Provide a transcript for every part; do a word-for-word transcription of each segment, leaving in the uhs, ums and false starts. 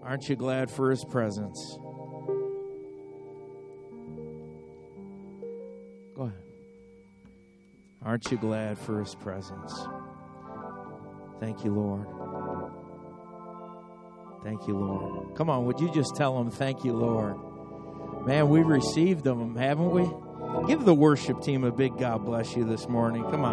Aren't you glad for his presence? Go ahead. Aren't you glad for his presence? Thank you, Lord. Thank you, Lord. Come on, would you just tell him, thank you, Lord? Man, we received them, haven't we? Give the worship team a big God bless you this morning. Come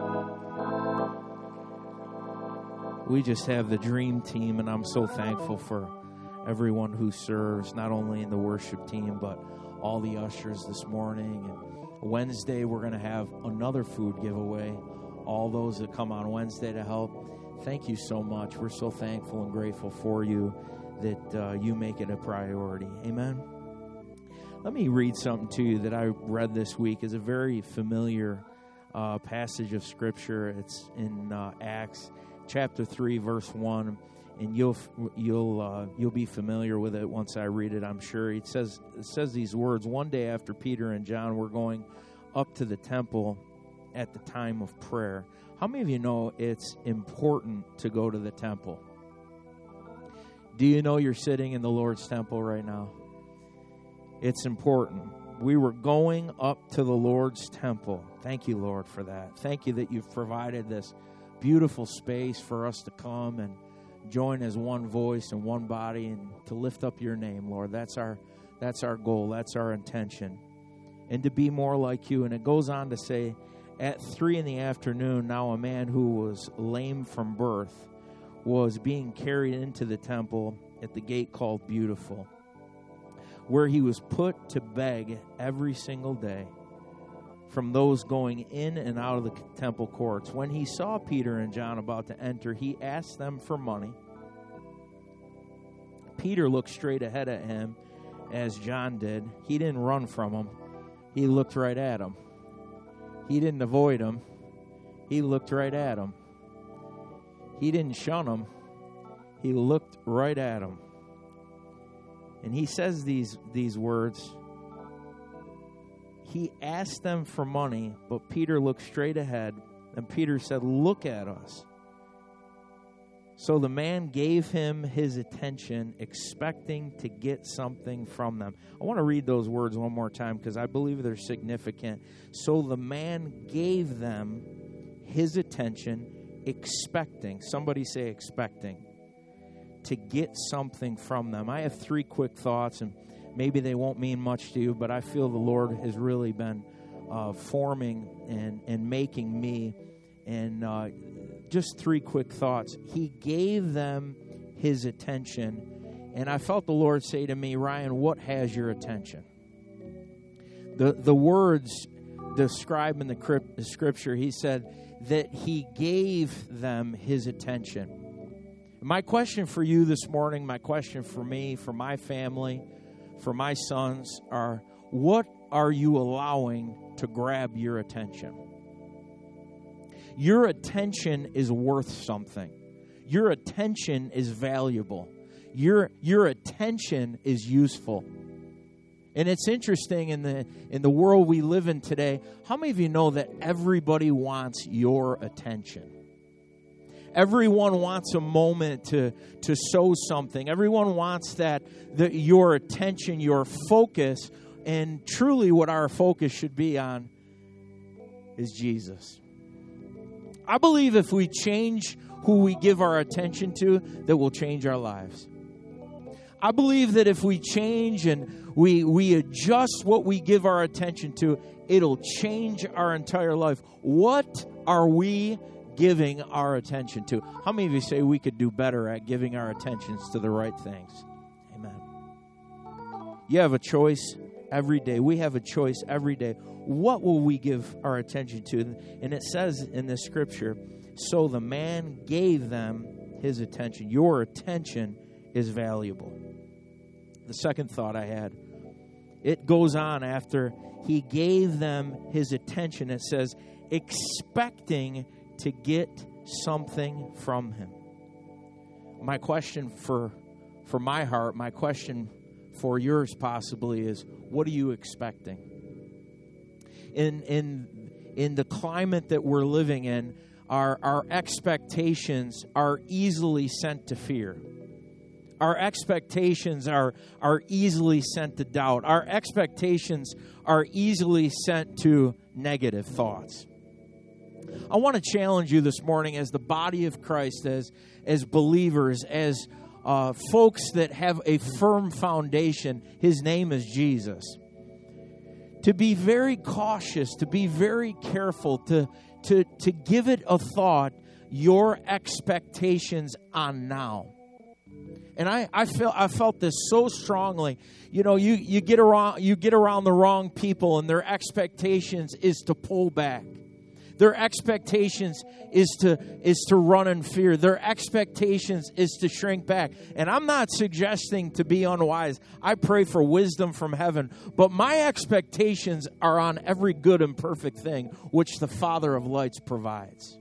on. We just have the dream team, and I'm so thankful for everyone who serves, not only in the worship team, but all the ushers this morning. And Wednesday, we're going to have another food giveaway. All those that come on Wednesday to help, thank you so much. We're so thankful and grateful for you that uh, you make it a priority. Amen. Let me read something to you that I read this week. It's a very familiar uh, passage of Scripture. It's in uh, Acts chapter three, verse one, and you'll you'll uh, you'll be familiar with it once I read it, I'm sure. It says it says these words: one day after Peter and John were going up to the temple at the time of prayer. How many of you know it's important to go to the temple? Do you know you're sitting in the Lord's temple right now? It's important. We were going up to the Lord's temple. Thank you, Lord, for that. Thank you that you've provided this beautiful space for us to come and join as one voice and one body and to lift up your name, Lord. That's our that's our goal. That's our intention. And to be more like you. And it goes on to say, at three in the afternoon, now a man who was lame from birth was being carried into the temple at the gate called Beautiful, where he was put to beg every single day from those going in and out of the temple courts. When he saw Peter and John about to enter, he asked them for money. Peter looked straight ahead at him, as John did. He didn't run from him. He looked right at him. He didn't avoid him. He looked right at him. He didn't shun him. He looked right at him. And he says these, these words. He asked them for money, but Peter looked straight ahead, and Peter said, "Look at us." So the man gave him his attention, expecting to get something from them. I want to read those words one more time because I believe they're significant. So the man gave them his attention, expecting. Somebody say expecting. To get something from them. I have three quick thoughts, and maybe they won't mean much to you, but I feel the Lord has really been uh, forming and, and making me. And uh, just three quick thoughts. He gave them his attention, and I felt the Lord say to me, Ryan, what has your attention? The, the words described in the Scripture, he said that he gave them his attention. My question for you this morning, my question for me, for my family, for my sons are, what are you allowing to grab your attention? Your attention is worth something. Your attention is valuable. Your, your attention is useful. And it's interesting in the in the world we live in today, how many of you know that everybody wants your attention? Everyone wants a moment to, to sow something. Everyone wants that, the, your attention, your focus. And truly what our focus should be on is Jesus. I believe if we change who we give our attention to, that will change our lives. I believe that if we change and we, we adjust what we give our attention to, it'll change our entire life. What are we giving our attention to? How many of you say we could do better at giving our attentions to the right things? Amen. You have a choice every day. We have a choice every day. What will we give our attention to? And it says in this scripture, so the man gave them his attention. Your attention is valuable. The second thought I had, it goes on after he gave them his attention. It says, expecting to get something from him. My question for for my heart, my question for yours possibly is, what are you expecting? In in in the climate that we're living in, our our expectations are easily sent to fear. Our expectations are, are easily sent to doubt. Our expectations are easily sent to negative thoughts. I want to challenge you this morning as the body of Christ, as, as believers, as uh, folks that have a firm foundation. His name is Jesus. To be very cautious, to be very careful, to, to, to give it a thought, your expectations on now. And I, I felt I felt this so strongly. You know, you, you get around you get around the wrong people, and their expectations is to pull back. Their expectations is to is to run in fear. Their expectations is to shrink back. And I'm not suggesting to be unwise. I pray for wisdom from heaven. But my expectations are on every good and perfect thing which the Father of lights provides.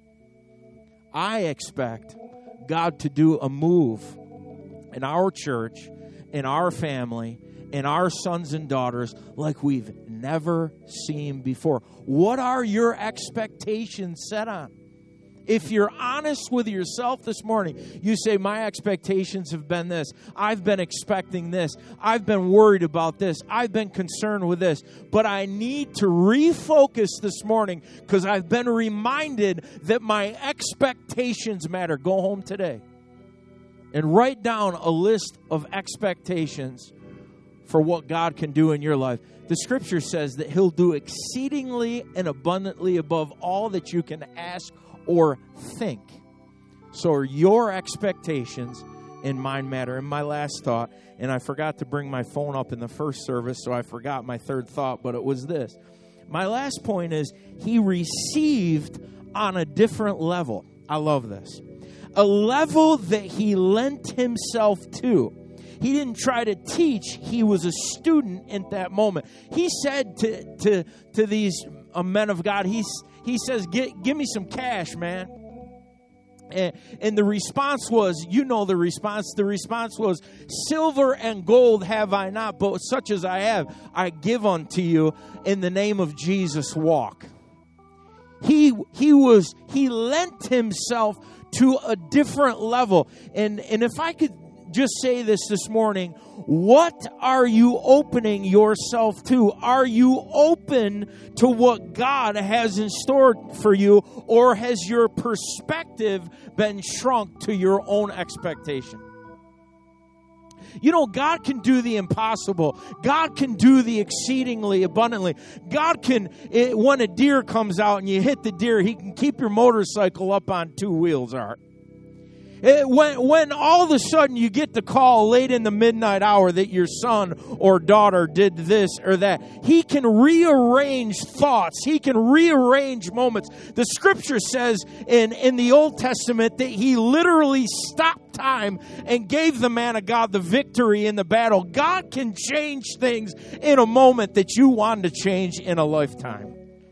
I expect God to do a move in our church, in our family, in our sons and daughters like we've never seen before. What are your expectations set on? If you're honest with yourself this morning, you say, my expectations have been this. I've been expecting this. I've been worried about this. I've been concerned with this. But I need to refocus this morning because I've been reminded that my expectations matter. Go home today and write down a list of expectations for what God can do in your life. The scripture says that he'll do exceedingly and abundantly above all that you can ask or think. So are your expectations and mine matter. And my last thought, and I forgot to bring my phone up in the first service, so I forgot my third thought, but it was this. My last point is he received on a different level. I love this. A level that he lent himself to. He didn't try to teach. He was a student at that moment. He said to to, to these uh, men of God, he's, he says, give me some cash, man. And, and the response was, you know the response. The response was, silver and gold have I not, but such as I have, I give unto you. In the name of Jesus, walk. He he was he lent himself to a different level. And and if I could just say this this morning, what are you opening yourself to? Are you open to what God has in store for you, or has your perspective been shrunk to your own expectation? You know, God can do the impossible. God can do the exceedingly abundantly. God can, it, when a deer comes out and you hit the deer, he can keep your motorcycle up on two wheels, Art. It, when, when all of a sudden you get the call late in the midnight hour that your son or daughter did this or that, he can rearrange thoughts. He can rearrange moments. The scripture says in, in the Old Testament that he literally stopped time and gave the man of God the victory in the battle. God can change things in a moment that you wanted to change in a lifetime.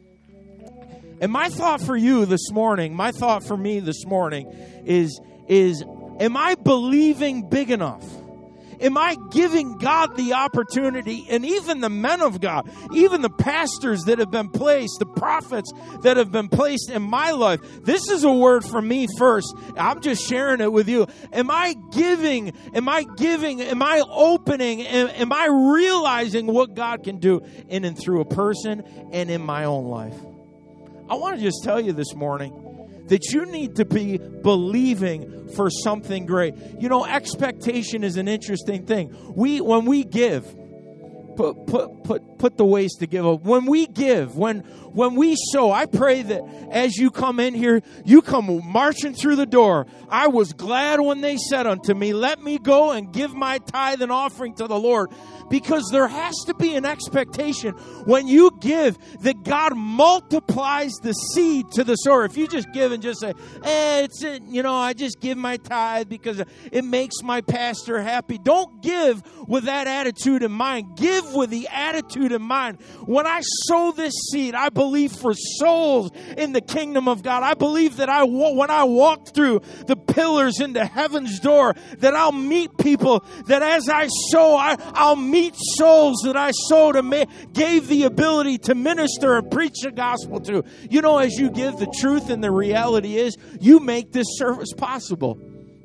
And my thought for you this morning, my thought for me this morning is is, am I believing big enough? Am I giving God the opportunity, and even the men of God, even the pastors that have been placed, the prophets that have been placed in my life? This is a word for me first. I'm just sharing it with you. Am I giving, am I giving, am I opening, am, am I realizing what God can do in and through a person and in my own life? I want to just tell you this morning that you need to be believing for something great. You know, expectation is an interesting thing. We, when we give, put put put put the ways to give up. When we give, when when we sow, I pray that as you come in here, you come marching through the door. I was glad when they said unto me, let me go and give my tithe and offering to the Lord. Because there has to be an expectation when you give that God multiplies the seed to the sower. If you just give and just say, eh, it's, you know, I just give my tithe because it makes my pastor happy. Don't give with that attitude in mind. Give with the attitude in mind. When I sow this seed, I believe for souls in the kingdom of God. I believe that I when I walk through the pillars into heaven's door, that I'll meet people, that as I sow, I, I'll meet Meet souls that I sow to ma- gave the ability to minister and preach the gospel to. You know, as you give the truth, and the reality is, you make this service possible.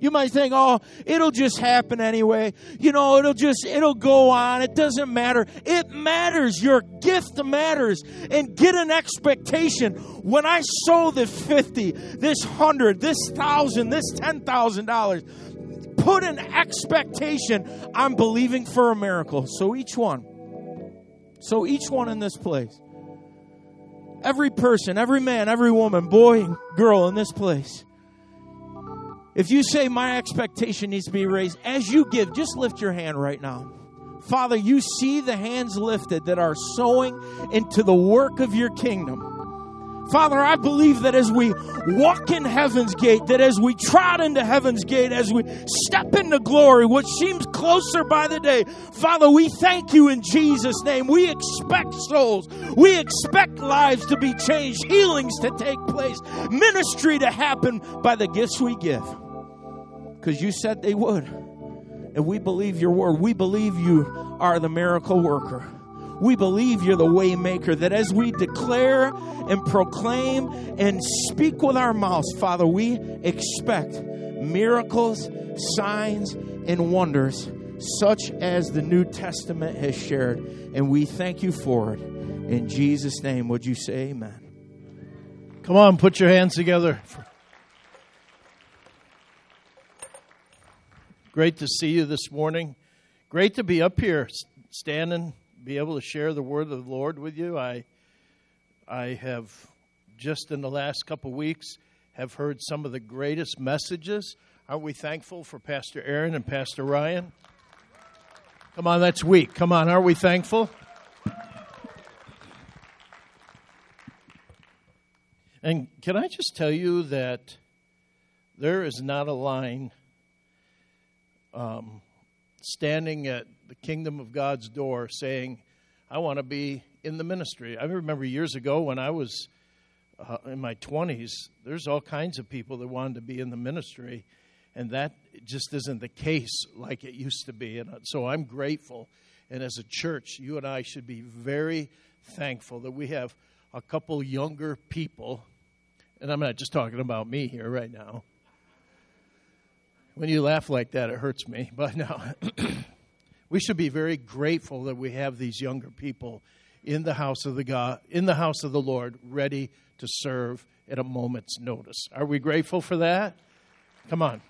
You might think, oh, it'll just happen anyway. You know, it'll just, it'll go on. It doesn't matter. It matters. Your gift matters. And get an expectation. When I sow this fifty, this hundred, this thousand, this ten thousand dollars, put an expectation. I'm believing for a miracle. So each one. So each one in this place. Every person, every man, every woman, boy and girl in this place. If you say my expectation needs to be raised, as you give, just lift your hand right now. Father, you see the hands lifted that are sowing into the work of your kingdom. Father, I believe that as we walk in heaven's gate, that as we trot into heaven's gate, as we step into glory, which seems closer by the day, Father, we thank you in Jesus' name. We expect souls. We expect lives to be changed, healings to take place, ministry to happen by the gifts we give. Because you said they would. And we believe your word. We believe you are the miracle worker. We believe you're the way maker, that as we declare and proclaim and speak with our mouths, Father, we expect miracles, signs, and wonders, such as the New Testament has shared. And we thank you for it. In Jesus' name, would you say amen? Come on, put your hands together. Great to see you this morning. Great to be up here standing, be able to share the word of the Lord with you. I I have just in the last couple weeks have heard some of the greatest messages. Aren't we thankful for Pastor Aaron and Pastor Ryan? Come on, that's weak. Come on, are we thankful? And can I just tell you that there is not a line um, standing at the kingdom of God's door saying, I want to be in the ministry. I remember years ago when I was uh, in my twenties, there's all kinds of people that wanted to be in the ministry, and that just isn't the case like it used to be. And so I'm grateful. And as a church, you and I should be very thankful that we have a couple younger people. And I'm not just talking about me here right now. When you laugh like that, it hurts me. But no, we should be very grateful that we have these younger people in the house of the God, in the house of the Lord, ready to serve at a moment's notice. Are we grateful for that? Come on.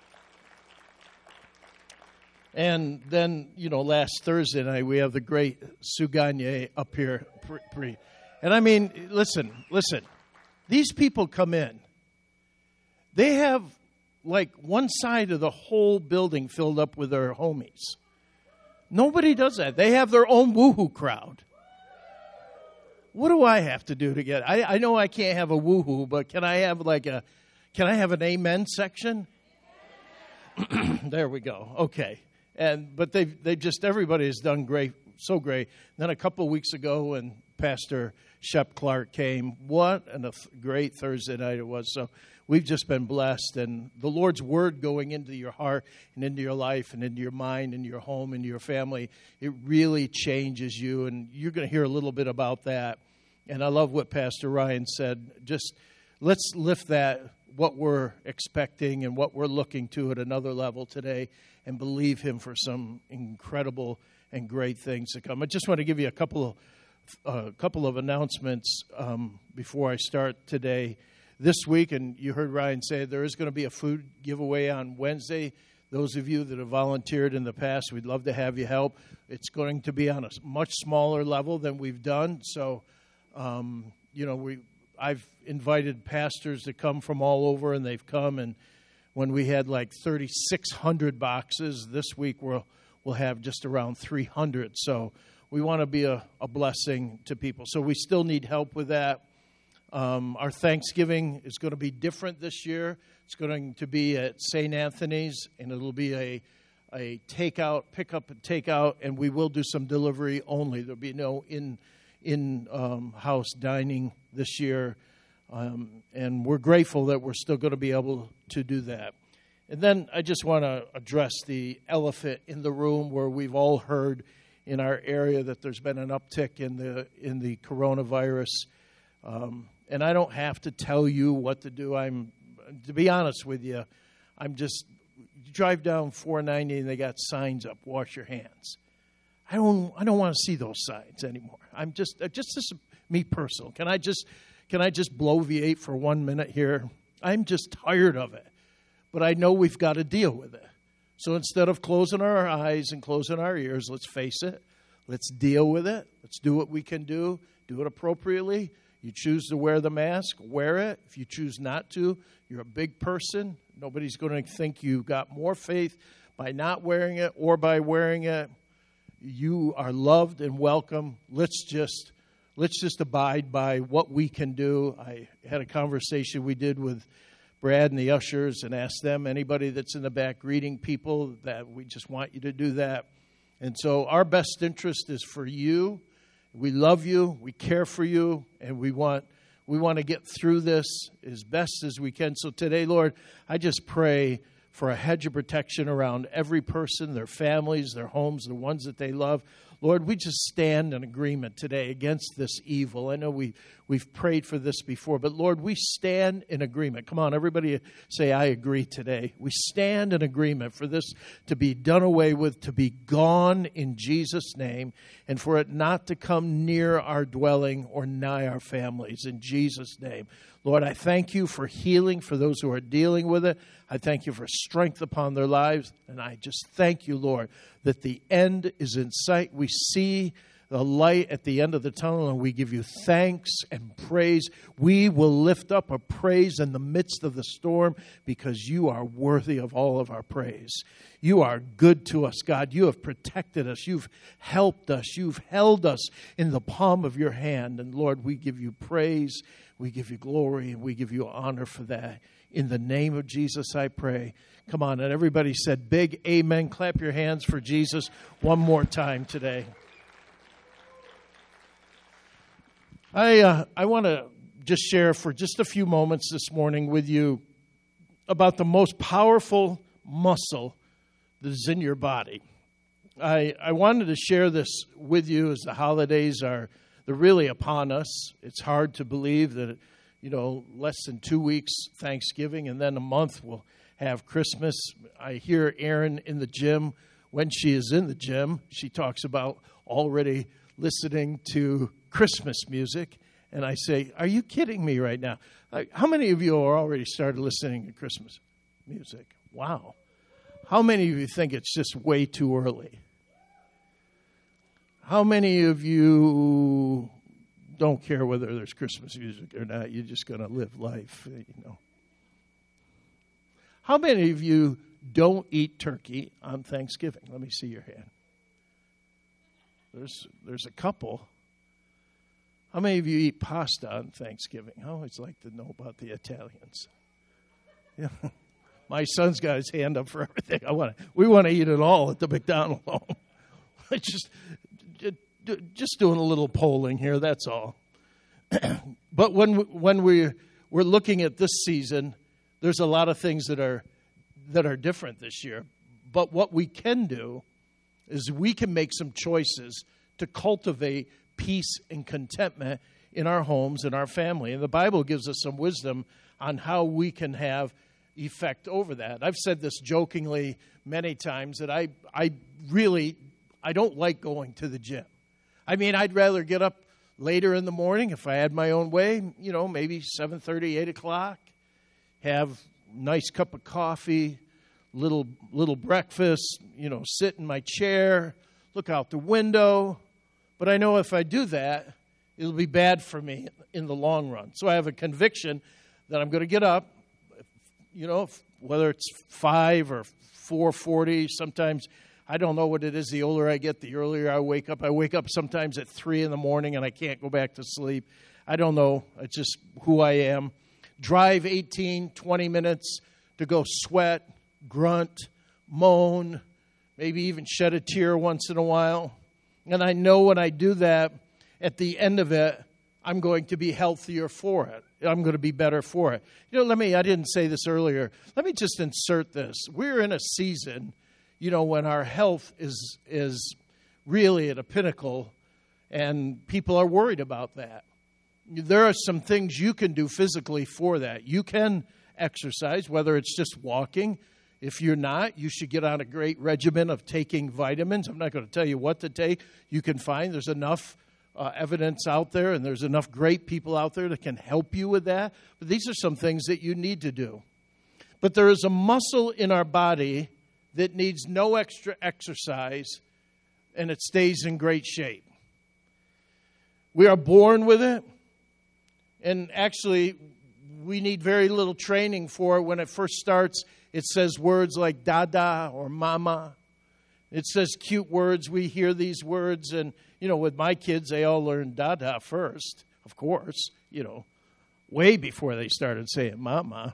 And then, you know, last Thursday night, we have the great Sue Gagne up here. And I mean, listen, listen. These people come in. They have like one side of the whole building filled up with their homies. Nobody does that. They have their own woohoo crowd. What do I have to do to get? I, I know I can't have a woohoo, but can I have like a, can I have an amen section? There we go. Okay. And but they they just everybody has done great, so great. And then a couple of weeks ago, when Pastor Shep Clark came, what a great Thursday night it was. So we've just been blessed, and the Lord's word going into your heart and into your life and into your mind and your home and your family, it really changes you, and you're going to hear a little bit about that. And I love what Pastor Ryan said. Just let's lift that, what we're expecting and what we're looking to at another level today, and believe him for some incredible and great things to come. I just want to give you a couple of a uh, couple of announcements um, before I start today. This week, and you heard Ryan say, there is going to be a food giveaway on Wednesday. Those of you that have volunteered in the past, we'd love to have you help. It's going to be on a much smaller level than we've done. So, um, you know, we I've invited pastors to come from all over, and they've come. And when we had like thirty-six hundred boxes, this week we'll, we'll have just around three hundred. So we want to be a, a blessing to people. So we still need help with that. Um, our Thanksgiving is going to be different this year. It's going to be at Saint Anthony's, and it'll be a a takeout, pick up and takeout, and we will do some delivery only. There'll be no in in um, house dining this year, um, and we're grateful that we're still going to be able to do that. And then I just want to address the elephant in the room, where we've all heard in our area that there's been an uptick in the in the coronavirus. Um, And I don't have to tell you what to do. I'm, to be honest with you, I'm just drive down four ninety and they got signs up, wash your hands. I don't I don't want to see those signs anymore. I'm just uh, just this is me personal. Can I just can I just bloviate for one minute here? I'm just tired of it. But I know we've got to deal with it. So instead of closing our eyes and closing our ears, let's face it. Let's deal with it. Let's do what we can do. Do it appropriately. You choose to wear the mask, wear it. If you choose not to, you're a big person. Nobody's going to think you've got more faith by not wearing it or by wearing it. You are loved and welcome. Let's just let's just abide by what we can do. I had a conversation we did with Brad and the ushers and asked them, anybody that's in the back greeting people, that we just want you to do that. And so our best interest is for you. We love you, we care for you, and we want we want to get through this as best as we can. So today, Lord, I just pray for a hedge of protection around every person, their families, their homes, the ones that they love. Lord, we just stand in agreement today against this evil. I know we, we've prayed for this before, but Lord, we stand in agreement. Come on, everybody say, I agree today. We stand in agreement for this to be done away with, to be gone in Jesus' name, and for it not to come near our dwelling or nigh our families in Jesus' name. Lord, I thank you for healing for those who are dealing with it. I thank you for strength upon their lives. And I just thank you, Lord, that the end is in sight. We see the light at the end of the tunnel, and we give you thanks and praise. We will lift up a praise in the midst of the storm because you are worthy of all of our praise. You are good to us, God. You have protected us. You've helped us. You've held us in the palm of your hand. And Lord, we give you praise. We give you glory, and we give you honor for that. In the name of Jesus, I pray. Come on, and everybody said big amen. Clap your hands for Jesus one more time today. I uh, I want to just share for just a few moments this morning with you about the most powerful muscle that is in your body. I I wanted to share this with you as the holidays are they're really upon us. It's hard to believe that, you know, less than two weeks Thanksgiving, and then a month we'll have Christmas. I hear Erin in the gym. When she is in the gym, she talks about already listening to Christmas music. And I say, are you kidding me right now? Like, how many of you are already started listening to Christmas music? Wow. How many of you think it's just way too early? How many of you don't care whether there's Christmas music or not? You're just going to live life, you know. How many of you don't eat turkey on Thanksgiving? Let me see your hand. There's there's a couple. How many of you eat pasta on Thanksgiving? I always like to know about the Italians. Yeah. My son's got his hand up for everything. I want to, we want to eat it all at the McDonald's home. I just just doing a little polling here, that's all. But when when we we're looking at this season, there's a lot of things that are that are different this year. But what we can do is we can make some choices to cultivate peace and contentment in our homes and our family. And the Bible gives us some wisdom on how we can have effect over that. I've said this jokingly many times that I I really I don't like going to the gym. I mean, I'd rather get up later in the morning if I had my own way, you know, maybe seven thirty, eight o'clock, have a nice cup of coffee, little little breakfast, you know, sit in my chair, look out the window. But I know if I do that, it'll be bad for me in the long run. So I have a conviction that I'm going to get up, you know, whether it's five or four forty, sometimes I don't know what it is. The older I get, the earlier I wake up. I wake up sometimes at three in the morning and I can't go back to sleep. I don't know. It's just who I am. Drive eighteen, twenty minutes to go sweat, grunt, moan, maybe even shed a tear once in a while. And I know when I do that, at the end of it, I'm going to be healthier for it. I'm going to be better for it. You know, let me, I didn't say this earlier. Let me just insert this. We're in a season, you know, when our health is is really at a pinnacle, and people are worried about that. There are some things you can do physically for that. You can exercise, whether it's just walking. If you're not, you should get on a great regimen of taking vitamins. I'm not going to tell you what to take. You can find there's enough uh, evidence out there, and there's enough great people out there that can help you with that. But these are some things that you need to do. But there is a muscle in our body that needs no extra exercise, and it stays in great shape. We are born with it, and actually, we need very little training for it. When it first starts, it says words like dada or mama. It says cute words. We hear these words, and, you know, with my kids, they all learned dada first, of course, you know, way before they started saying mama.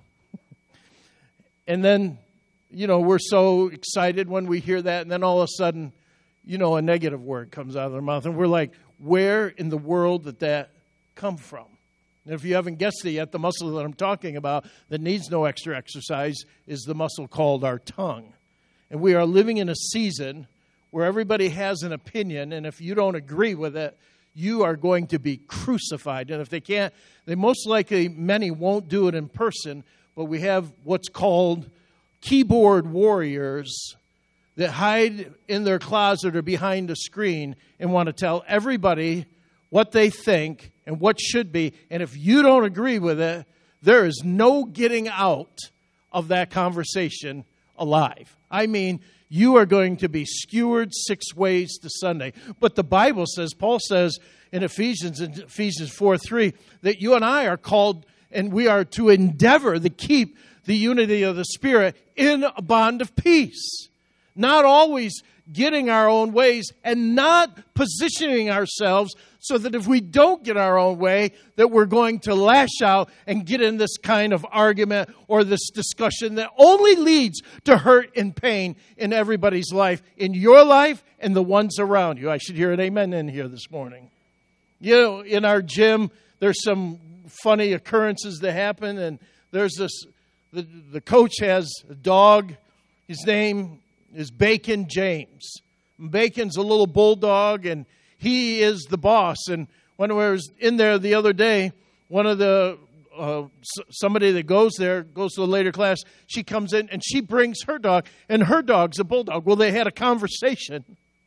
And then, you know, we're so excited when we hear that, and then all of a sudden, you know, a negative word comes out of their mouth, and we're like, where in the world did that come from? And if you haven't guessed it yet, the muscle that I'm talking about that needs no extra exercise is the muscle called our tongue. And we are living in a season where everybody has an opinion, and if you don't agree with it, you are going to be crucified. And if they can't, they most likely, many won't do it in person, but we have what's called keyboard warriors that hide in their closet or behind a screen and want to tell everybody what they think and what should be. And if you don't agree with it, there is no getting out of that conversation alive. I mean, you are going to be skewered six ways to Sunday. But the Bible says, Paul says in Ephesians, in Ephesians four three, that you and I are called and we are to endeavor to keep the unity of the Spirit in a bond of peace. Not always getting our own ways and not positioning ourselves so that if we don't get our own way, that we're going to lash out and get in this kind of argument or this discussion that only leads to hurt and pain in everybody's life, in your life and the ones around you. I should hear an amen in here this morning. You know, in our gym, there's some funny occurrences that happen, and there's this, the, the coach has a dog. His name is Bacon James. Bacon's a little bulldog, and he is the boss. And when I was in there the other day, one of the, uh, somebody that goes there, goes to the later class, she comes in, and she brings her dog, and her dog's a bulldog. Well, they had a conversation,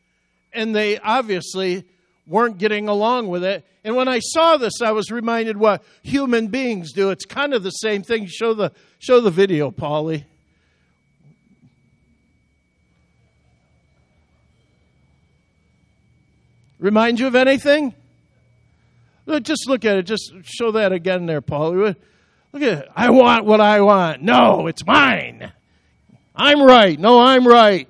and they obviously weren't getting along with it. And when I saw this, I was reminded what human beings do. It's kind of the same thing. Show the, show the video, Paulie. Remind you of anything? Just look at it. Just show that again there, Paul. Look at it. I want what I want. No, it's mine. I'm right. No, I'm right.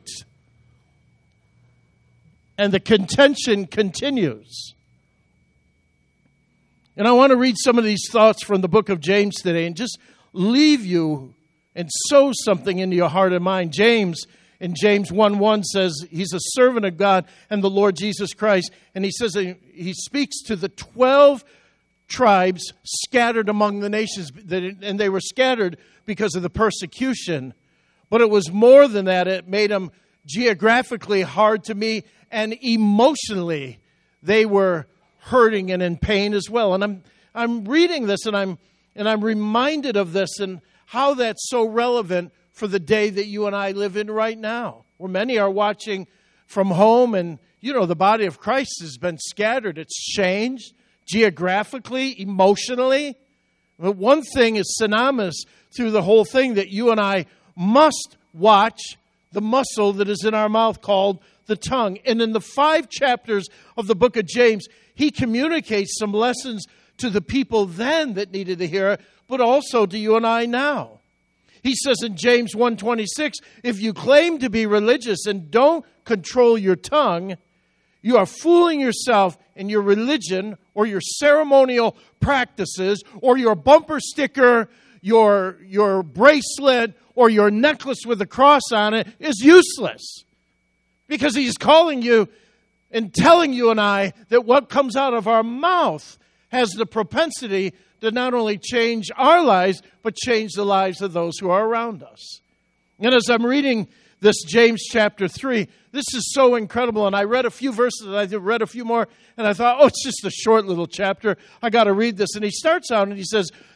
And the contention continues. And I want to read some of these thoughts from the book of James today and just leave you and sow something into your heart and mind. James in James one one says he's a servant of God and the Lord Jesus Christ. And he says he speaks to the twelve tribes scattered among the nations. And they were scattered because of the persecution. But it was more than that. It made them geographically hard to meet. And emotionally, they were hurting and in pain as well. And I'm I'm reading this and I'm and I'm reminded of this and how that's so relevant for the day that you and I live in right now, where many are watching from home, and you know the body of Christ has been scattered. It's changed geographically, emotionally. But one thing is synonymous through the whole thing, that you and I must watch the muscle that is in our mouth called the tongue. And in the five chapters of the book of James, he communicates some lessons to the people then that needed to hear it, but also to you and I now. He says in James one twenty-six, if you claim to be religious and don't control your tongue, you are fooling yourself in your religion or your ceremonial practices or your bumper sticker, your, your bracelet, or your necklace with a cross on it is useless. Because he's calling you and telling you and I that what comes out of our mouth has the propensity to not only change our lives, but change the lives of those who are around us. And as I'm reading this James chapter three, this is so incredible. And I read a few verses, and I read a few more, and I thought, oh, it's just a short little chapter. I got to read this. And he starts out and he says,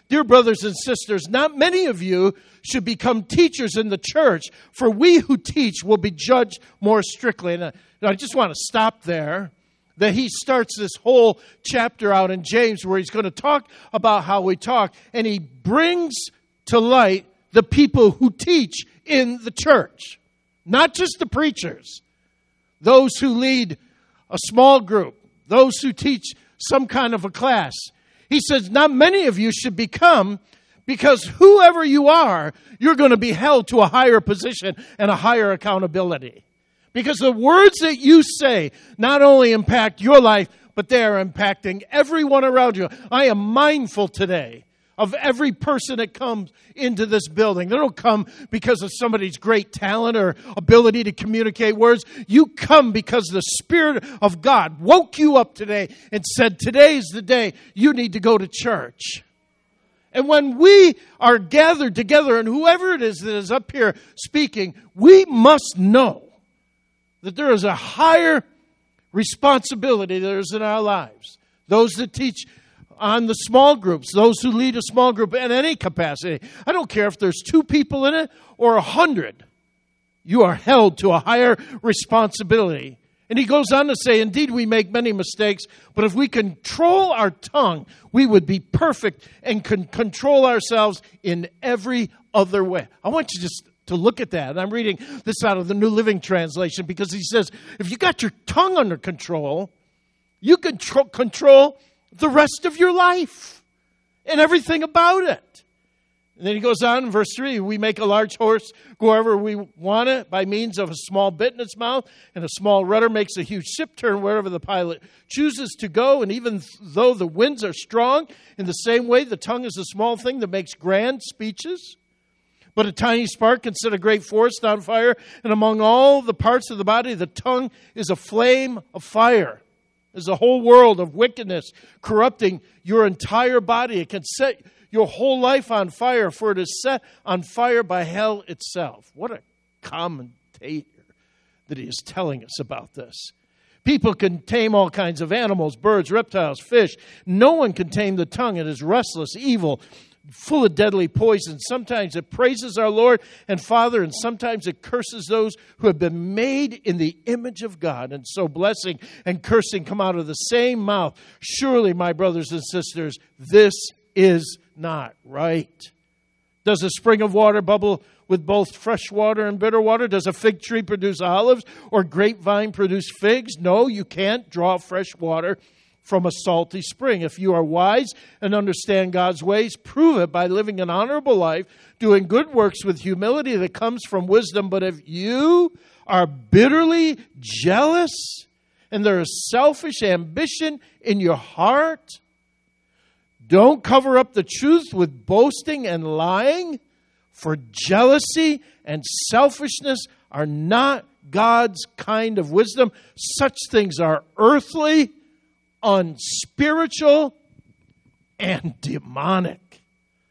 Dear brothers and sisters, not many of you should become teachers in the church, for we who teach will be judged more strictly. And I just want to stop there. That he starts this whole chapter out in James where he's going to talk about how we talk. And he brings to light the people who teach in the church. Not just the preachers. Those who lead a small group. Those who teach some kind of a class. He says, not many of you should become, because whoever you are, you're going to be held to a higher position and a higher accountability. Because the words that you say not only impact your life, but they are impacting everyone around you. I am mindful today of every person that comes into this building. They don't come because of somebody's great talent or ability to communicate words. You come because the Spirit of God woke you up today and said, today is the day you need to go to church. And when we are gathered together, and whoever it is that is up here speaking, we must know that there is a higher responsibility that is in our lives. Those that teach on the small groups, those who lead a small group in any capacity. I don't care if there's two people in it or a hundred. You are held to a higher responsibility. And he goes on to say, indeed, we make many mistakes, but if we control our tongue, we would be perfect and can control ourselves in every other way. I want you just to look at that. And I'm reading this out of the New Living Translation because he says, if you got your tongue under control, you can tr- control the rest of your life and everything about it. And then he goes on in verse three, we make a large horse go wherever we want it by means of a small bit in its mouth, and a small rudder makes a huge ship turn wherever the pilot chooses to go. And even though the winds are strong, in the same way the tongue is a small thing that makes grand speeches. But a tiny spark can set a great forest on fire, and among all the parts of the body, the tongue is a flame of fire. There's a whole world of wickedness corrupting your entire body. It can set your whole life on fire, for it is set on fire by hell itself. What a commentator that he is telling us about this. People can tame all kinds of animals, birds, reptiles, fish. No one can tame the tongue. It is restless, evil, full of deadly poison. Sometimes it praises our Lord and Father, and sometimes it curses those who have been made in the image of God. And so blessing and cursing come out of the same mouth. Surely, my brothers and sisters, this is not right. Does a spring of water bubble with both fresh water and bitter water? Does a fig tree produce olives or grapevine produce figs? No, you can't draw fresh water from a salty spring. If you are wise and understand God's ways, prove it by living an honorable life, doing good works with humility that comes from wisdom. But if you are bitterly jealous and there is selfish ambition in your heart, don't cover up the truth with boasting and lying, for jealousy and selfishness are not God's kind of wisdom. Such things are earthly, unspiritual, and demonic.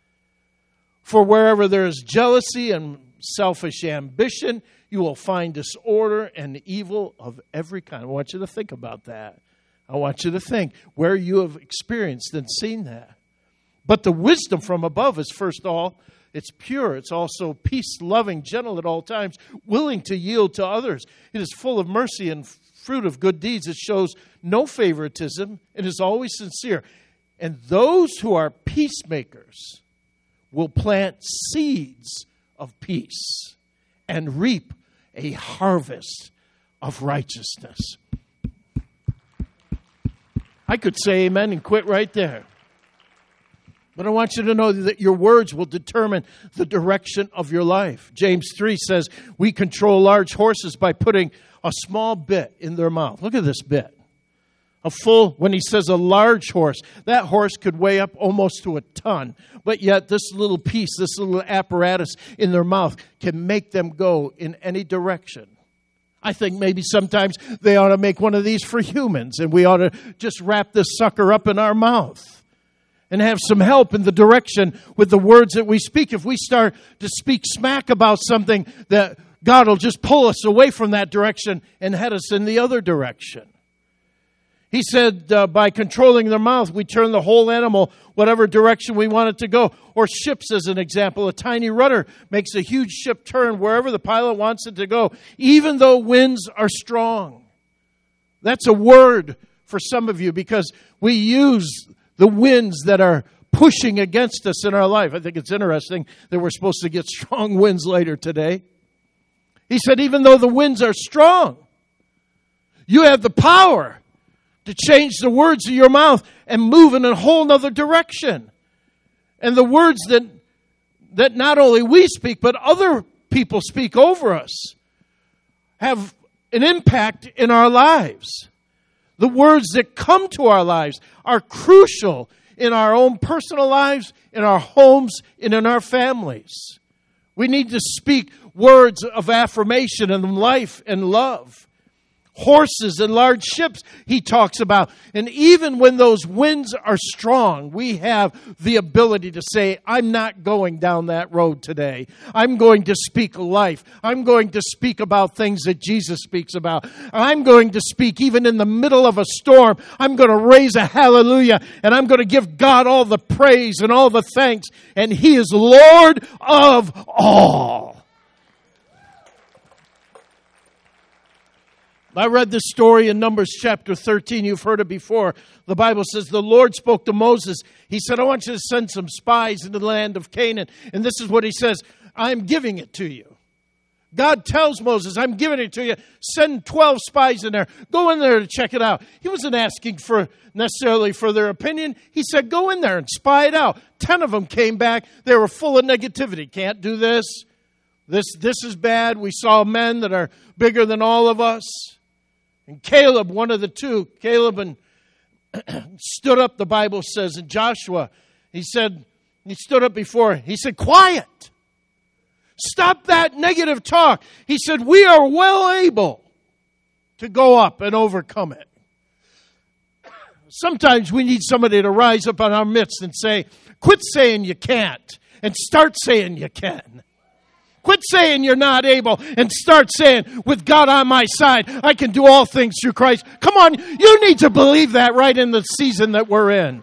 For wherever there is jealousy and selfish ambition, you will find disorder and evil of every kind. I want you to think about that. I want you to think where you have experienced and seen that. But the wisdom from above is, first of all, it's pure. It's also peace-loving, gentle at all times, willing to yield to others. It is full of mercy and fruit of good deeds. It shows no favoritism. It is always sincere. And those who are peacemakers will plant seeds of peace and reap a harvest of righteousness. I could say amen and quit right there. But I want you to know that your words will determine the direction of your life. James three says, we control large horses by putting a small bit in their mouth. Look at this bit. A full, when he says a large horse, that horse could weigh up almost to a ton. But yet this little piece, this little apparatus in their mouth can make them go in any direction. I think maybe sometimes they ought to make one of these for humans, and we ought to just wrap this sucker up in our mouth and have some help in the direction with the words that we speak. If we start to speak smack about something, that God will just pull us away from that direction and head us in the other direction. He said, uh, by controlling their mouth, we turn the whole animal whatever direction we want it to go. Or ships, as an example. A tiny rudder makes a huge ship turn wherever the pilot wants it to go, even though winds are strong. That's a word for some of you, because we use the winds that are pushing against us in our life. I think it's interesting that we're supposed to get strong winds later today. He said, even though the winds are strong, you have the power to change the words of your mouth and move in a whole other direction. And the words that that not only we speak, but other people speak over us have an impact in our lives. The words that come to our lives are crucial in our own personal lives, in our homes, and in our families. We need to speak words of affirmation and life and love. Horses and large ships, he talks about. And even when those winds are strong, we have the ability to say, I'm not going down that road today. I'm going to speak life. I'm going to speak about things that Jesus speaks about. I'm going to speak even in the middle of a storm. I'm going to raise a hallelujah, and I'm going to give God all the praise and all the thanks. And He is Lord of all. I read this story in Numbers chapter thirteen. You've heard it before. The Bible says the Lord spoke to Moses. He said, I want you to send some spies into the land of Canaan. And this is what he says, I'm giving it to you. God tells Moses, I'm giving it to you. Send twelve spies in there. Go in there to check it out. He wasn't asking for necessarily for their opinion. He said, go in there and spy it out. Ten of them came back. They were full of negativity. Can't do this. This, this is bad. We saw men that are bigger than all of us. And Caleb, one of the two, Caleb and stood up, the Bible says, and Joshua, he said, he stood up before, he said, quiet. Stop that negative talk. He said, we are well able to go up and overcome it. Sometimes we need somebody to rise up in our midst and say, quit saying you can't and start saying you can. Quit saying you're not able and start saying, with God on my side, I can do all things through Christ. Come on, you need to believe that right in the season that we're in.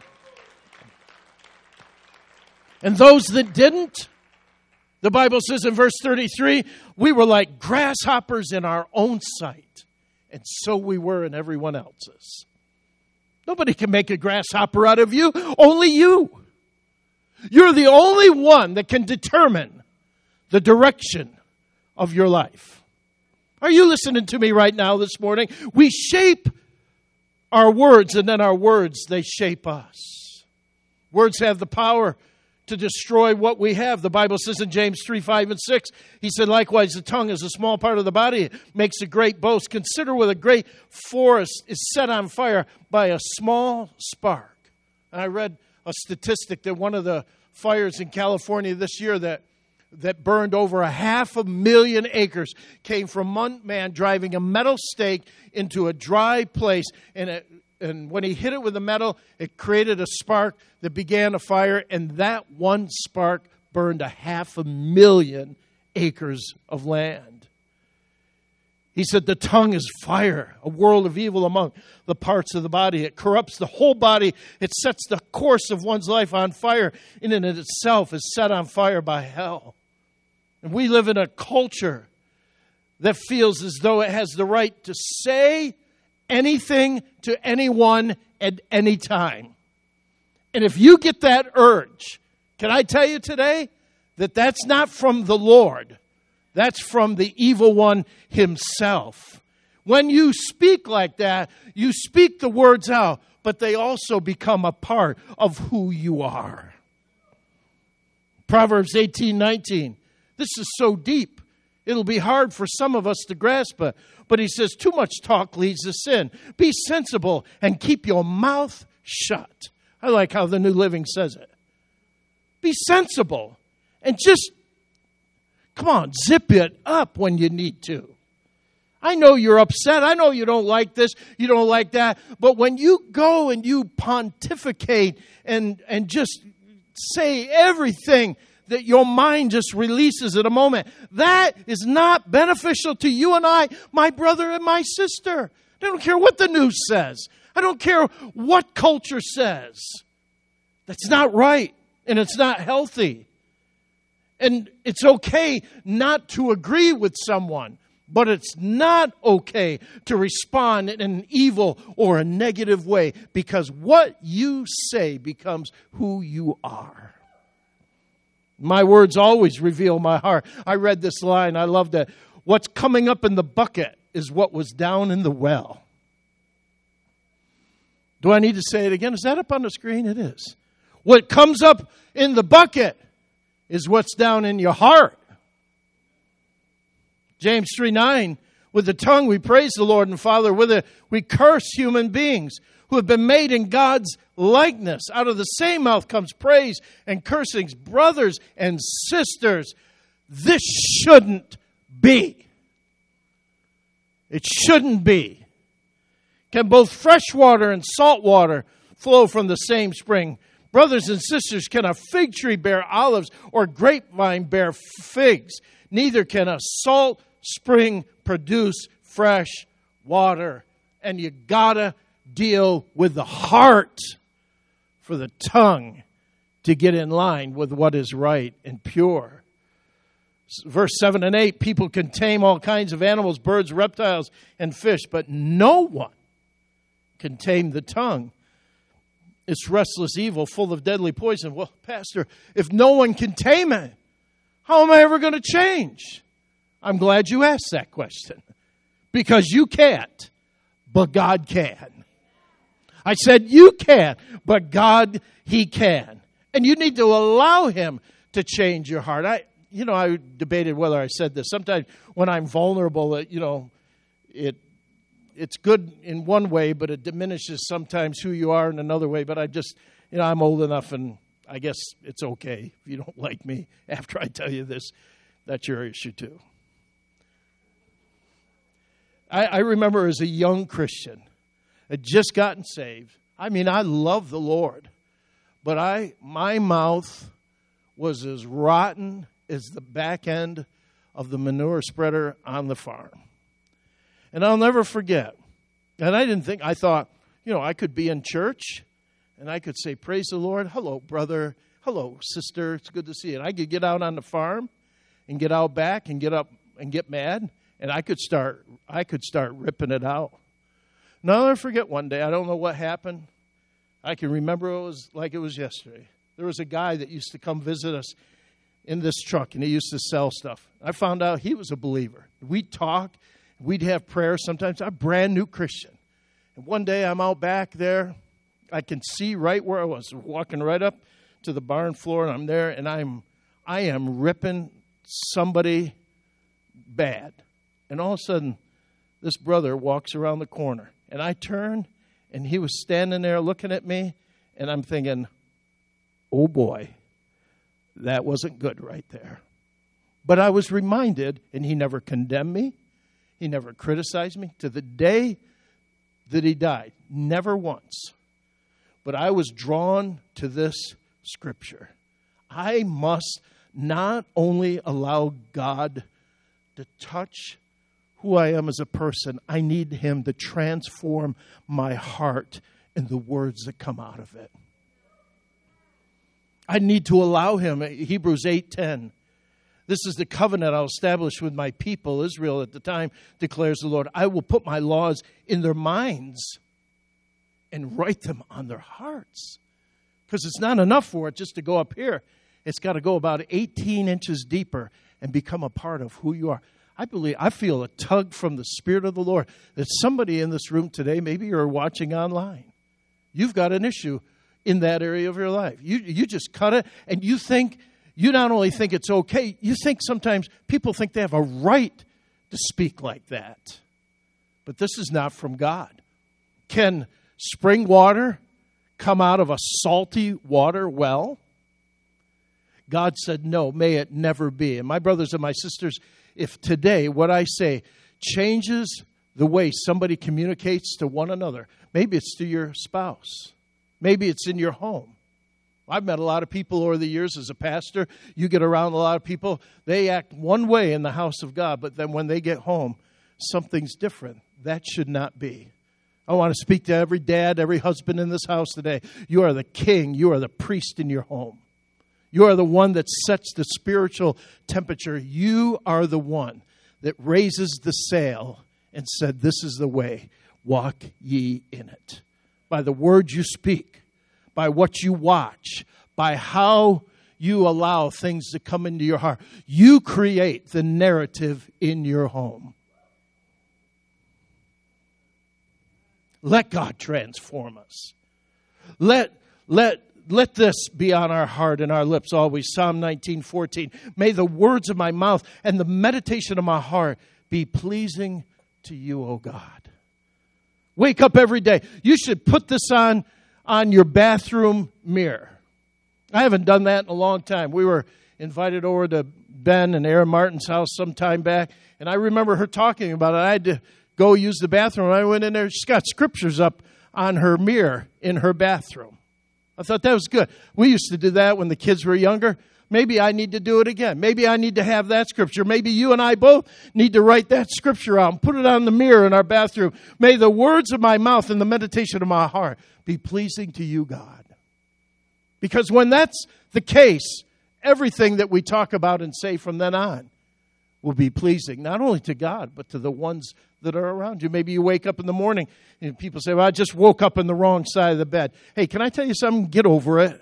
And those that didn't, the Bible says in verse thirty-three, we were like grasshoppers in our own sight, and so we were in everyone else's. Nobody can make a grasshopper out of you, only you. You're the only one that can determine the direction of your life. Are you listening to me right now this morning? We shape our words, and then our words, they shape us. Words have the power to destroy what we have. The Bible says in James three, five, and six, he said, likewise, the tongue is a small part of the body. It makes a great boast. Consider what a great forest is set on fire by a small spark. And I read a statistic that one of the fires in California this year that that burned over a half a million acres came from one man driving a metal stake into a dry place. And, it, and when he hit it with the metal, it created a spark that began a fire. And that one spark burned a half a million acres of land. He said the tongue is fire, a world of evil among the parts of the body. It corrupts the whole body. It sets the course of one's life on fire. And in it itself is set on fire by hell. And we live in a culture that feels as though it has the right to say anything to anyone at any time. And if you get that urge, can I tell you today that that's not from the Lord. That's from the evil one himself. When you speak like that, you speak the words out, but they also become a part of who you are. Proverbs eighteen nineteen. This is so deep, it'll be hard for some of us to grasp it. But he says, too much talk leads to sin. Be sensible and keep your mouth shut. I like how the New Living says it. Be sensible and just, come on, zip it up when you need to. I know you're upset. I know you don't like this. You don't like that. But when you go and you pontificate and, and just say everything that your mind just releases at a moment, that is not beneficial to you and I, my brother and my sister. I don't care what the news says. I don't care what culture says. That's not right, and it's not healthy. And it's okay not to agree with someone, but it's not okay to respond in an evil or a negative way, because what you say becomes who you are. My words always reveal my heart. I read this line. I loved it. What's coming up in the bucket is what was down in the well. Do I need to say it again? Is that up on the screen? It is. What comes up in the bucket is what's down in your heart. James three nine, with the tongue we praise the Lord and Father, with it we curse human beings who have been made in God's likeness. Out of the same mouth comes praise and cursings. Brothers and sisters, this shouldn't be. It shouldn't be. Can both fresh water and salt water flow from the same spring? Brothers and sisters, can a fig tree bear olives or grapevine bear figs? Neither can a salt spring produce fresh water. And you gotta deal with the heart for the tongue to get in line with what is right and pure. Verse seven and eight, people can tame all kinds of animals, birds, reptiles, and fish, but no one can tame the tongue. It's restless evil, full of deadly poison. Well, Pastor, if no one can tame it, how am I ever going to change? I'm glad you asked that question. Because you can't, but God can. I said you can't, but God, He can. And you need to allow Him to change your heart. I, you know, I debated whether I said this. Sometimes when I'm vulnerable, you know, it it's good in one way, but it diminishes sometimes who you are in another way. But I just, you know, I'm old enough, and I guess it's okay if you don't like me after I tell you this. That's your issue too. I, I remember as a young Christian, had just gotten saved. I mean, I love the Lord, but I my mouth was as rotten as the back end of the manure spreader on the farm. And I'll never forget. And I didn't think, I thought, you know, I could be in church and I could say, praise the Lord. Hello, brother. Hello, sister. It's good to see you. And I could get out on the farm and get out back and get up and get mad. And I could start, I could start ripping it out. Now, I'll never forget one day. I don't know what happened. I can remember it was like it was yesterday. There was a guy that used to come visit us in this truck, and he used to sell stuff. I found out he was a believer. We'd talk. We'd have prayer sometimes. I'm a brand new Christian. And one day I'm out back there. I can see right where I was, walking right up to the barn floor, and I'm there, and I'm I am ripping somebody bad. And all of a sudden, this brother walks around the corner. And I turn, and he was standing there looking at me, and I'm thinking, oh boy, that wasn't good right there. But I was reminded, and he never condemned me. He never criticized me. To the day that he died, never once. But I was drawn to this scripture. I must not only allow God to touch who I am as a person, I need Him to transform my heart and the words that come out of it. I need to allow Him. Hebrews eight ten. This is the covenant I'll establish with my people, Israel at the time, declares the Lord. I will put my laws in their minds and write them on their hearts. Because it's not enough for it just to go up here. It's got to go about eighteen inches deeper and become a part of who you are. I believe, I feel a tug from the Spirit of the Lord that somebody in this room today, maybe you're watching online, you've got an issue in that area of your life. You you just cut it, and you think, you not only think it's okay, you think sometimes people think they have a right to speak like that. But this is not from God. Can spring water come out of a salty water well? God said, no, may it never be. And my brothers and my sisters, if today what I say changes the way somebody communicates to one another, maybe it's to your spouse. Maybe it's in your home. I've met a lot of people over the years as a pastor. You get around a lot of people. They act one way in the house of God, but then when they get home, something's different. That should not be. I want to speak to every dad, every husband in this house today. You are the king. You are the priest in your home. You are the one that sets the spiritual temperature. You are the one that raises the sail and said, this is the way. Walk ye in it. By the words you speak, by what you watch, by how you allow things to come into your heart. You create the narrative in your home. Let God transform us. Let, let, let this be on our heart and our lips always. Psalm nineteen fourteen. May the words of my mouth and the meditation of my heart be pleasing to you, O God. Wake up every day. You should put this on, on your bathroom mirror. I haven't done that in a long time. We were invited over to Ben and Aaron Martin's house some time back, and I remember her talking about it. I had to go use the bathroom. I went in there. She's got scriptures up on her mirror in her bathroom. I thought that was good. We used to do that when the kids were younger. Maybe I need to do it again. Maybe I need to have that scripture. Maybe you and I both need to write that scripture out and put it on the mirror in our bathroom. May the words of my mouth and the meditation of my heart be pleasing to you, God. Because when that's the case, everything that we talk about and say from then on will be pleasing, not only to God, but to the ones that are around you. Maybe you wake up in the morning and people say, well, I just woke up on the wrong side of the bed. Hey, can I tell you something? Get over it.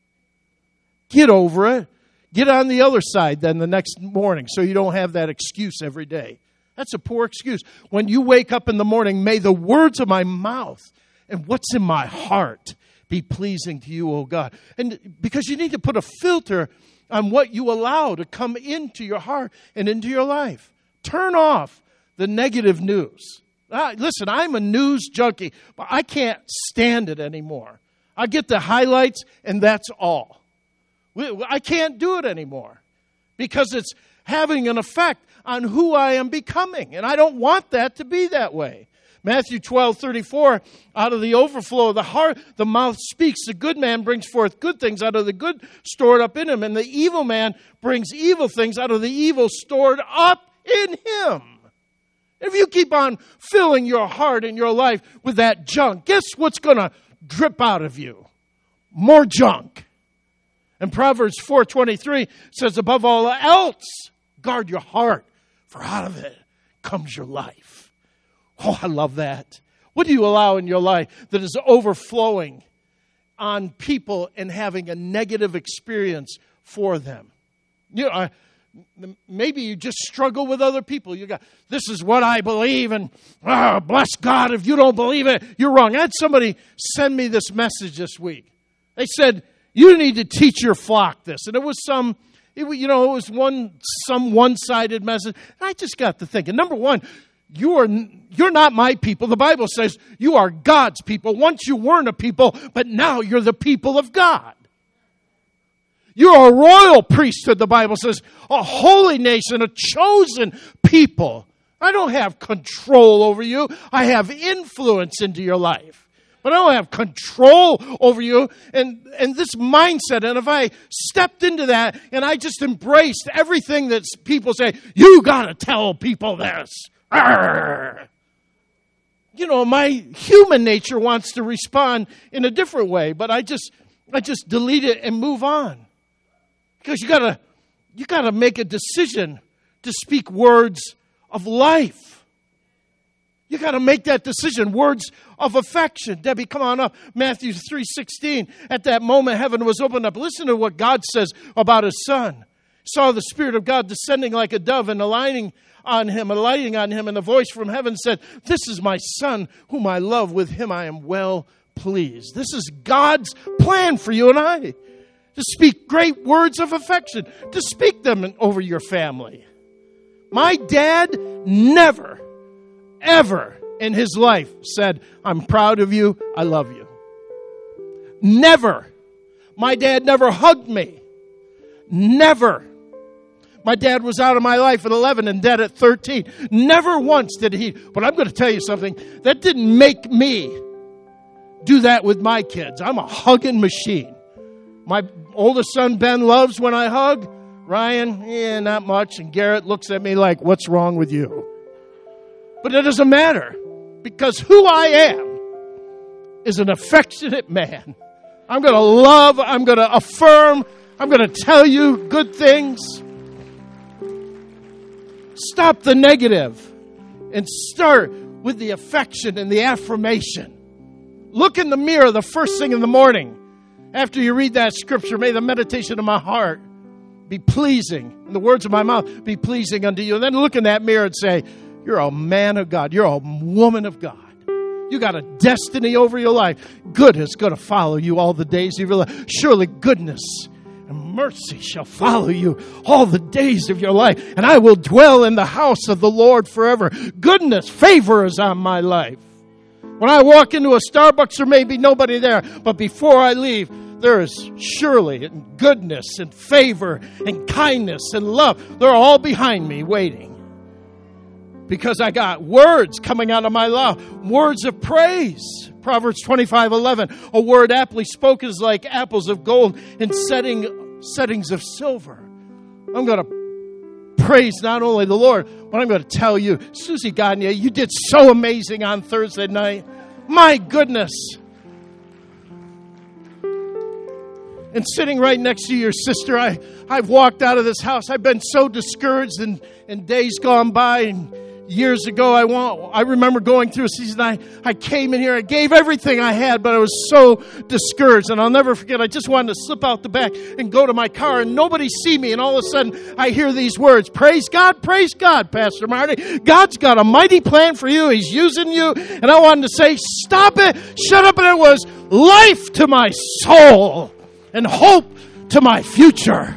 Get over it. Get on the other side then the next morning so you don't have that excuse every day. That's a poor excuse. When you wake up in the morning, may the words of my mouth and what's in my heart be pleasing to you, O God. And because you need to put a filter on what you allow to come into your heart and into your life. Turn off the negative news. Uh, listen, I'm a news junkie, but I can't stand it anymore. I get the highlights, and that's all. I can't do it anymore because it's having an effect on who I am becoming, and I don't want that to be that way. Matthew twelve thirty-four, out of the overflow of the heart, the mouth speaks. The good man brings forth good things out of the good stored up in him, and the evil man brings evil things out of the evil stored up in him. If you keep on filling your heart and your life with that junk, guess what's going to drip out of you? More junk. And Proverbs four twenty-three says, above all else, guard your heart, for out of it comes your life. Oh, I love that. What do you allow in your life that is overflowing on people and having a negative experience for them? You know, I, maybe you just struggle with other people. You got, this is what I believe, and oh, bless God, if you don't believe it, you're wrong. I had somebody send me this message this week. They said, you need to teach your flock this. And it was some, it, you know, it was one some one-sided message. And I just got to thinking, number one, you are, you're not my people. The Bible says you are God's people. Once you weren't a people, but now you're the people of God. You're a royal priesthood, the Bible says, a holy nation, a chosen people. I don't have control over you. I have influence into your life. But I don't have control over you. And, and this mindset, and if I stepped into that and I just embraced everything that people say, you got to tell people this. Arr! You know, my human nature wants to respond in a different way, but I just I just delete it and move on. Because you gotta you gotta make a decision to speak words of life. You gotta make that decision, words of affection. Debbie, come on up. Matthew three sixteen. At that moment, heaven was opened up. Listen to what God says about his son. Saw the Spirit of God descending like a dove and aligning on him, alighting on him, and a voice from heaven said, this is my son whom I love. With him I am well pleased. This is God's plan for you and I. To speak great words of affection. To speak them over your family. My dad never, ever in his life said, I'm proud of you, I love you. Never. My dad never hugged me. Never. My dad was out of my life at eleven and dead at thirteen. Never once did he. But I'm going to tell you something. That didn't make me do that with my kids. I'm a hugging machine. My oldest son, Ben, loves when I hug. Ryan, yeah, not much. And Garrett looks at me like, what's wrong with you? But it doesn't matter. Because who I am is an affectionate man. I'm going to love, I'm going to affirm, I'm going to tell you good things. Stop the negative and start with the affection and the affirmation. Look in the mirror the first thing in the morning. After you read that scripture, may the meditation of my heart be pleasing, and the words of my mouth be pleasing unto you. And then look in that mirror and say, you're a man of God. You're a woman of God. You got a destiny over your life. Good is going to follow you all the days of your life. Surely goodness and mercy shall follow you all the days of your life. And I will dwell in the house of the Lord forever. Goodness, favor is on my life. When I walk into a Starbucks, there may be nobody there. But before I leave, there is surely goodness and favor and kindness and love. They're all behind me waiting. Because I got words coming out of my mouth, words of praise. Proverbs twenty-five eleven, a word aptly spoken is like apples of gold in setting, settings of silver. I'm going to praise not only the Lord, but I'm going to tell you, Susie Gagne, you did so amazing on Thursday night. My goodness. And sitting right next to your sister, I, I've walked out of this house. I've been so discouraged in, in days gone by. And years ago, I want, I remember going through a season. I, I came in here. I gave everything I had, but I was so discouraged. And I'll never forget, I just wanted to slip out the back and go to my car and nobody see me. And all of a sudden, I hear these words, praise God, praise God, Pastor Marty. God's got a mighty plan for you. He's using you. And I wanted to say, stop it, shut up. And it was life to my soul and hope to my future.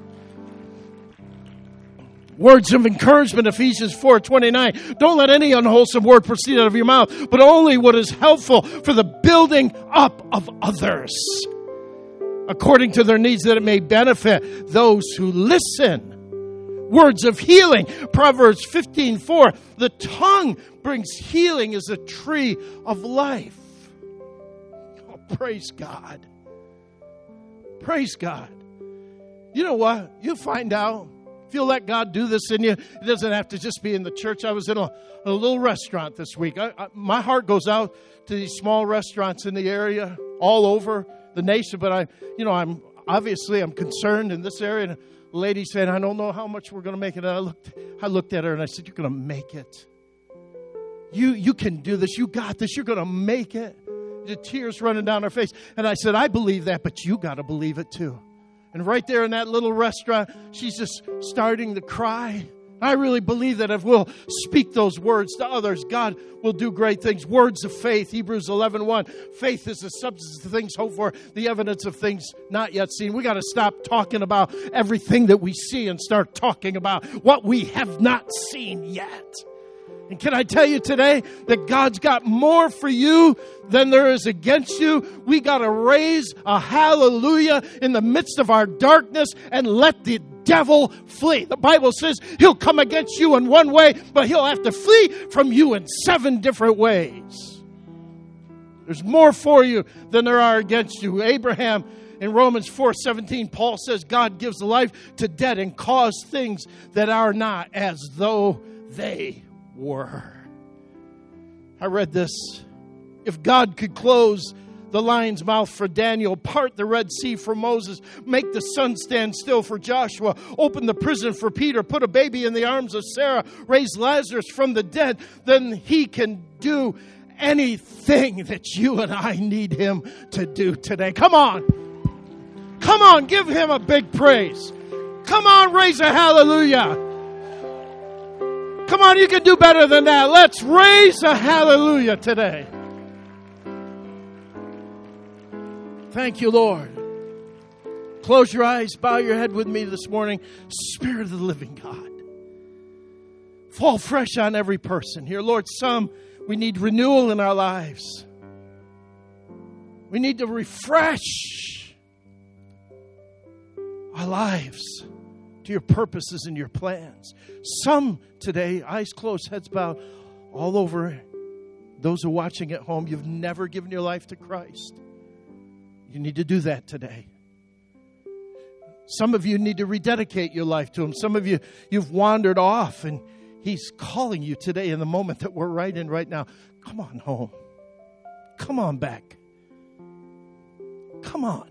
Words of encouragement, Ephesians four twenty-nine. Don't let any unwholesome word proceed out of your mouth, but only what is helpful for the building up of others, according to their needs, that it may benefit those who listen. Words of healing, Proverbs fifteen four. The tongue brings healing as a tree of life. Oh, praise God. Praise God. You know what? You'll find out. If you'll let God do this in you, it doesn't have to just be in the church. I was in a, a little restaurant this week. I, I, my heart goes out to these small restaurants in the area, all over the nation. But I, you know, I'm obviously I'm concerned in this area. And a lady said, "I don't know how much we're going to make it." And I looked, I looked at her and I said, "You're going to make it. You, you can do this. You got this. You're going to make it." The tears running down her face. And I said, "I believe that, but you got to believe it too." And right there in that little restaurant, she's just starting to cry. I really believe that if we'll speak those words to others, God will do great things. Words of faith, Hebrews eleven one. Faith is the substance of things hoped for, the evidence of things not yet seen. We got to stop talking about everything that we see and start talking about what we have not seen yet. And can I tell you today that God's got more for you than there is against you? We got to raise a hallelujah in the midst of our darkness and let the devil flee. The Bible says he'll come against you in one way, but he'll have to flee from you in seven different ways. There's more for you than there are against you. Abraham, in Romans four seventeen, Paul says God gives life to dead and cause things that are not as though they were. I read this. If God could close the lion's mouth for Daniel, part the Red Sea for Moses, make the sun stand still for Joshua, open the prison for Peter, put a baby in the arms of Sarah, raise Lazarus from the dead, then he can do anything that you and I need him to do today. Come on. Come on, give him a big praise. Come on, raise a hallelujah. Come on, you can do better than that. Let's raise a hallelujah today. Thank you, Lord. Close your eyes, bow your head with me this morning. Spirit of the living God, fall fresh on every person here. Lord, some, we need renewal in our lives. We need to refresh our lives to your purposes and your plans. Some today, eyes closed, heads bowed, all over. Those who are watching at home, you've never given your life to Christ. You need to do that today. Some of you need to rededicate your life to him. Some of you, you've wandered off, and he's calling you today in the moment that we're right in right now. Come on home. Come on back. Come on.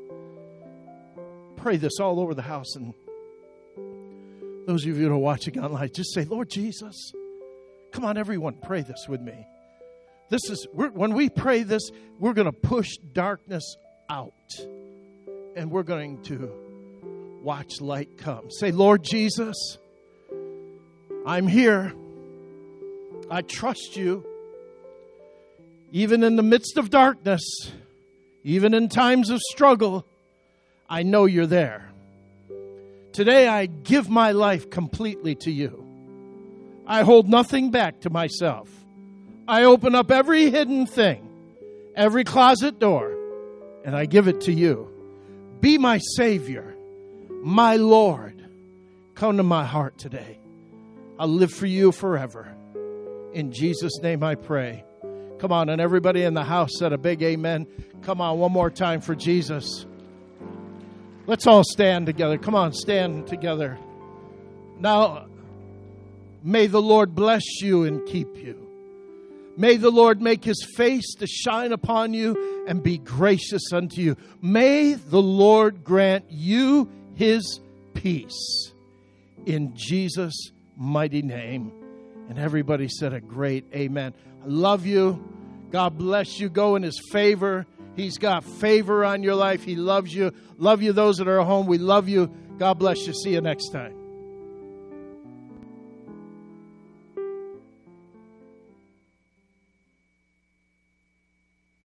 Pray this all over the house. And those of you that are watching online, just say, Lord Jesus. Come on, everyone, pray this with me. This is we're, when we pray this, we're going to push darkness out. And we're going to watch light come. Say, Lord Jesus, I'm here. I trust you. Even in the midst of darkness, even in times of struggle, I know you're there. Today I give my life completely to you. I hold nothing back to myself. I open up every hidden thing, every closet door, and I give it to you. Be my Savior, my Lord. Come to my heart today. I'll live for you forever. In Jesus' name I pray. Come on, and everybody in the house said a big amen. Come on, one more time for Jesus. Let's all stand together. Come on, stand together. Now, may the Lord bless you and keep you. May the Lord make his face to shine upon you and be gracious unto you. May the Lord grant you his peace. In Jesus' mighty name. And everybody said a great amen. I love you. God bless you. Go in his favor. He's got favor on your life. He loves you. Love you, those that are at home. We love you. God bless you. See you next time.